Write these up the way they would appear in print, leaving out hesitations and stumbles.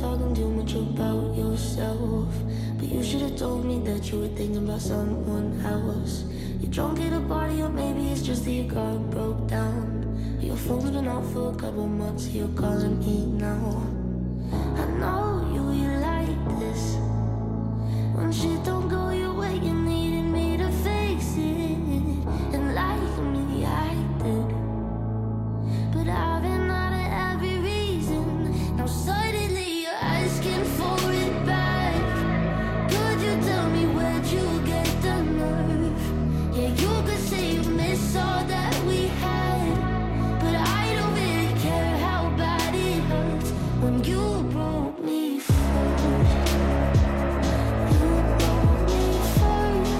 talking too much about yourself. But you should have told me that you were thinking about someone else. You're drunk at a party, or maybe it's just that your car broke down. Your phone's been off for a couple months, you're calling me now. I know you like this. When shit don't go your way, you needed me to fix it. And like me, I did. But I've been out of every reason. Now suddenly you're asking for it back. Could you tell me where'd you get the nerve? Yeah, you could say you miss all that we had, but I don't really care how bad it hurts when you broke me first. You broke me first.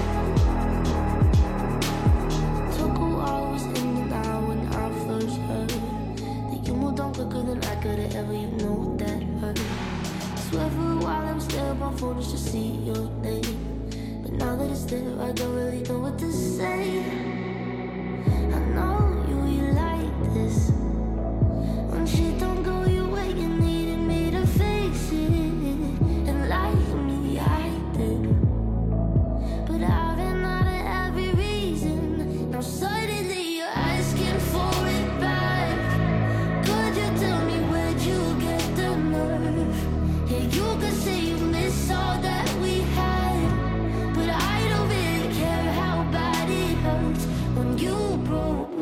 Took a while, was in and out when I first heard that you moved on quicker than I could've ever, you know that hurt. I swear for a while I was there on my phone just to see your name. But now that it's there, I don't really know what to say. I know you like this. When shit don't go your way, you needed me to fix it. And like me, I did. But I've been out of every reason. Now suddenly you're asking for it back. Could you tell me where'd you get the nerve? Yeah, you could say you miss all that we had, but I don't really care how bad it hurts when you broke